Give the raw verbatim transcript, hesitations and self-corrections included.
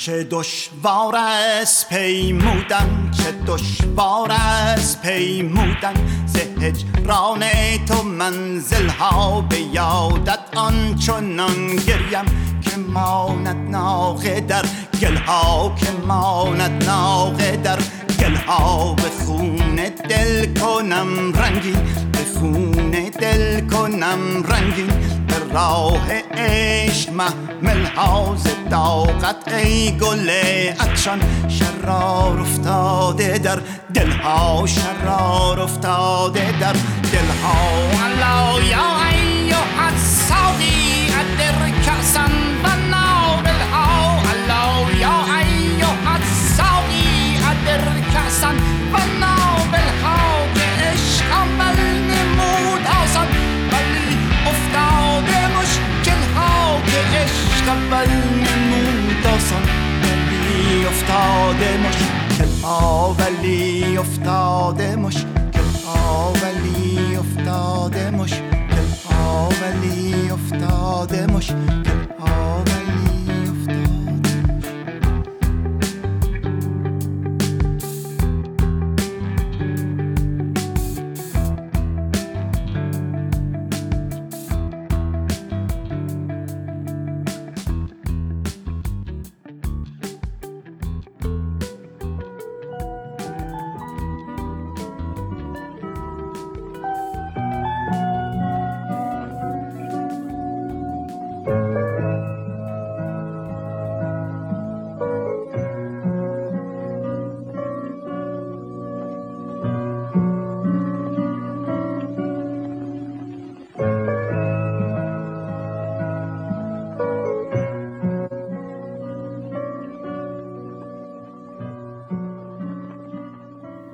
چه دشوار است پیمودن، چه دشوار است پیمودن، ز هجران تو منزل ها به یادت آنچنان گریم که ماند ناقه در گل ها، که ماند ناقه در گل ها. به خون دل کنم رنگین، به خون دل کنم رنگین، به راه عشق محمل ها ز طاقت ای گل عطشان. شرار افتاده در دل ها، شرار افتاده در دل ها. الا یا ایها الساقی ادر کأسا و ناول ها، الا یا ایها الساقی ادر کأسا و ناول ها. که عشق عمل نمود آسان ولی افتاده مشکل ها، که عشق عمل نمود آسان ولی افتاده مشکل ها، ولی افتاده مشکل ها، ولی افتاده مشکل ها، ولی افتاده مشکل